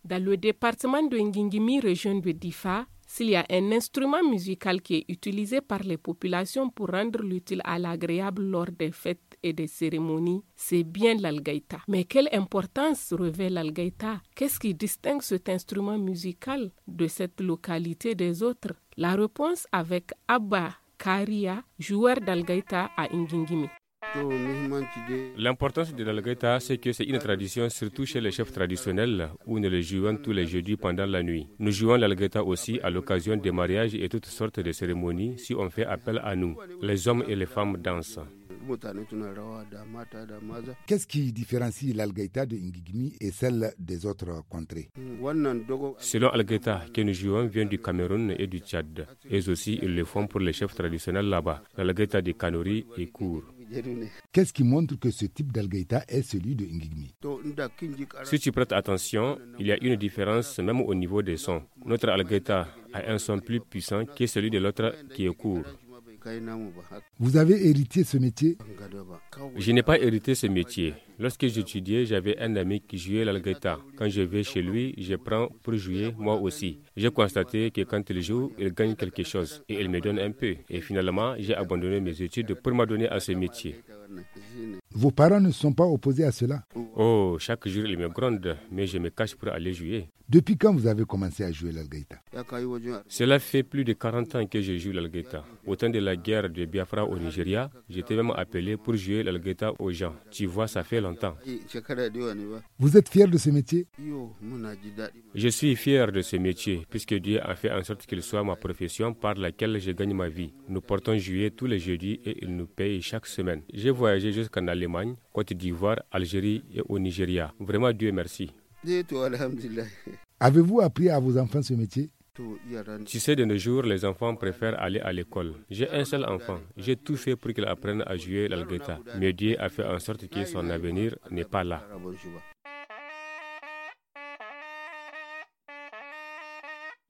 Dans le département de Ngingimi, région de Difa, s'il y a un instrument musical qui est utilisé par les populations pour rendre l'utile à l'agréable lors des fêtes et des cérémonies, c'est bien l'algaïta. Mais quelle importance revêt l'algaïta? Qu'est-ce qui distingue cet instrument musical de cette localité des autres? La réponse avec Abba Karia, joueur d'algaïta à Ngingimi. L'importance de l'algaïta, c'est que c'est une tradition, surtout chez les chefs traditionnels, où nous le jouons tous les jeudis pendant la nuit. Nous jouons l'algaïta aussi à l'occasion des mariages et toutes sortes de cérémonies si on fait appel à nous. Les hommes et les femmes dansent. Qu'est-ce qui différencie l'algaïta de Ngingimi et celle des autres contrées? Selon Algaïta, que nous jouons vient du Cameroun et du Tchad. Et aussi, ils le font pour les chefs traditionnels là-bas. L'algaïta des Kanuri est court. Qu'est-ce qui montre que ce type d'algaïta est celui de Ngingimi? Si tu prêtes attention, il y a une différence même au niveau des sons. Notre algaïta a un son plus puissant que celui de l'autre qui est court. Vous avez hérité ce métier? Je n'ai pas hérité ce métier. Lorsque j'étudiais, j'avais un ami qui jouait l'algaïta. Quand je vais chez lui, je prends pour jouer moi aussi. J'ai constaté que quand il joue, il gagne quelque chose et il me donne un peu. Et finalement, j'ai abandonné mes études pour m'adonner à ce métier. Vos parents ne sont pas opposés à cela? Oh, chaque jour, ils me grondent, mais je me cache pour aller jouer. Depuis quand vous avez commencé à jouer l'algaïta? Cela fait plus de 40 ans que je joue l'algaïta. Au temps de la guerre de Biafra au Nigeria, j'étais même appelé pour jouer l'algaïta aux gens. Tu vois, ça fait longtemps. Vous êtes fier de ce métier? Je suis fier de ce métier, puisque Dieu a fait en sorte qu'il soit ma profession par laquelle je gagne ma vie. Nous portons juillet tous les jeudis et il nous paye chaque semaine. J'ai voyagé jusqu'en Allemagne, Côte d'Ivoire, Algérie et au Nigeria. Vraiment, Dieu merci. Avez-vous appris à vos enfants ce métier? Tu sais, de nos jours, les enfants préfèrent aller à l'école. J'ai un seul enfant. J'ai tout fait pour qu'il apprenne à jouer l'algaïta. Mais Dieu a fait en sorte que son avenir n'est pas là.